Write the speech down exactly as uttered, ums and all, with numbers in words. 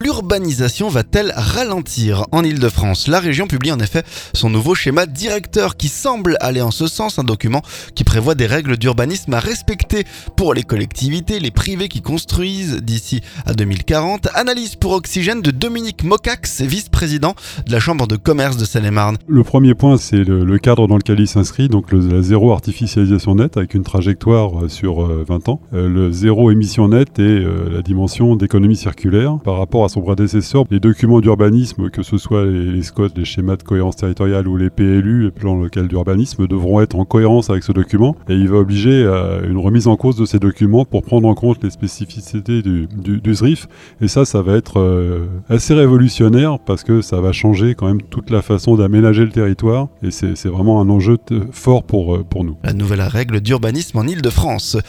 l'urbanisation va-t-elle ralentir en Île-de-France ? La région publie en effet son nouveau schéma directeur qui semble aller en ce sens, un document qui prévoit des règles d'urbanisme à respecter pour les collectivités, les privés qui construisent d'ici à deux mille quarante. Analyse pour Oxygène de Dominique Mocax, vice-président de la Chambre de commerce de Seine-et-Marne. Le premier point, c'est le, le cadre dans lequel il s'inscrit, donc le, la zéro artificialisation nette avec une trajectoire sur euh, vingt ans. Euh, le zéro émission nette et euh, la dimension d'économie circulaire. Par rapport à son prédécesseur, les documents d'urbanisme, que ce soit les, les S C O T, les schémas de cohérence territoriale ou les P L U, les plans locaux d'urbanisme, devront être en cohérence avec ce document. Et il va obliger à une remise en cause de ces documents pour prendre en compte les spécificités du, du, du S R I F. Et ça, ça va être euh, assez révolutionnaire parce que ça va changer quand même toute la façon d'aménager le territoire. Et c'est, c'est vraiment un enjeu t- fort pour, pour nous. La nouvelle règle d'urbanisme en Île-de-France.